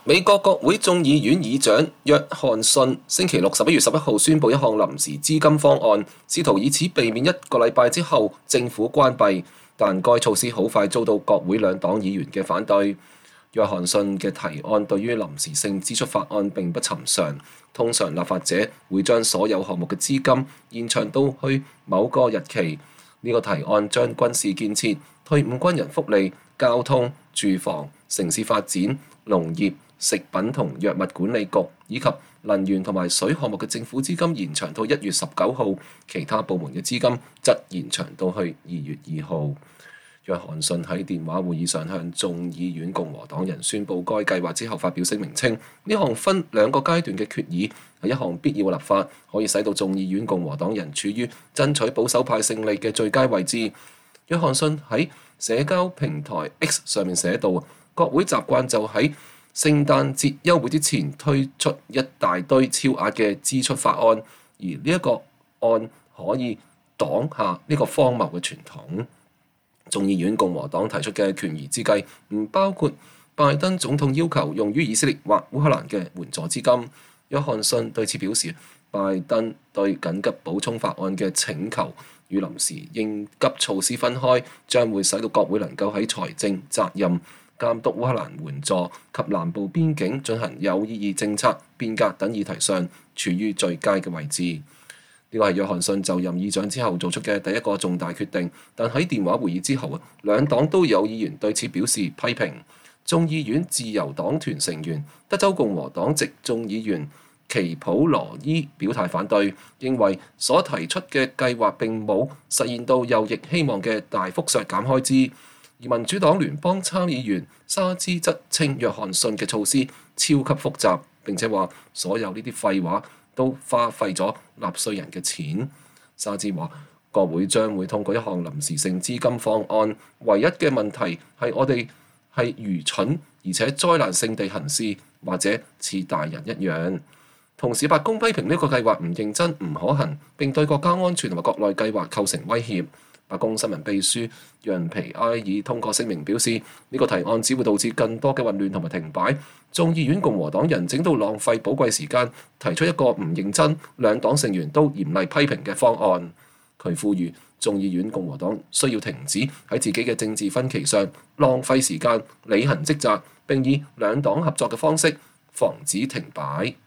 美國國會眾議院議長約翰遜星期六11月11號宣布一項臨時資金方案，試圖以此避免一個禮拜之後政府關閉，但該措施好快遭到國會兩黨議員嘅反對。約翰遜嘅提案對於臨時性支出法案並不尋常，通常立法者會將所有項目嘅資金延長到去某個日期。呢個提案將軍事建設、退伍軍人福利、交通、住房、城市發展、農業、食品同藥物管理局以及能源同埋水項目嘅政府資金延長到1月19號，其他部門嘅資金則延長到去2月2號。約翰遜喺電話會議上向眾議院共和黨人宣布該計劃之後，發表聲明稱，呢項分兩個階段嘅決議係一項必要嘅立法，可以使到眾議院共和黨人處於爭取保守派勝利嘅最佳位置。約翰遜喺社交平台 X 上面寫道，國會習慣就喺聖誕節休會之前推出一大堆超額嘅支出法案，而呢一個案可以擋下呢個荒謬嘅傳統。眾議院共和黨提出嘅權宜之計唔包括拜登總統要求用於以色列或烏克蘭嘅援助資金。約翰遜對此表示，拜登對緊急補充法案嘅請求與臨時應急措施分開，將會使到國會能夠喺財政責任、監督烏克蘭援助及南部邊境進行有意義政策變革等議題上處於最佳嘅位置。呢個係約翰遜就任議長之後做出嘅第一個重大決定，但喺電話會議之後兩黨都有議員對此表示批評。眾議院自由黨團成員、德州共和黨籍眾議員奇普羅伊表態反對，認為所提出嘅計劃並冇實現到右翼希望嘅大幅削減開支。而民主黨聯邦參議員沙茲則稱約翰遜嘅措施超級複雜，並且話所有呢啲廢話都花費咗納稅人嘅錢。沙茲話國會將會通過一項臨時性資金方案，唯一嘅問題係我哋係愚蠢而且災難性地行事，或者似大人一樣。同時白宮批評呢個計劃唔認真、唔可行，並對國家安全同埋國內計劃構成威脅。白宮新聞秘書楊皮埃爾通過聲明表示，呢個提案只會導致更多嘅混亂同埋停擺。眾議院共和黨人整到浪費寶貴時間，提出一個唔認真、兩黨成員都嚴厲批評嘅方案。佢呼籲眾議院共和黨需要停止喺自己嘅政治分歧上浪費時間，履行職責，並以兩黨合作嘅方式防止停擺。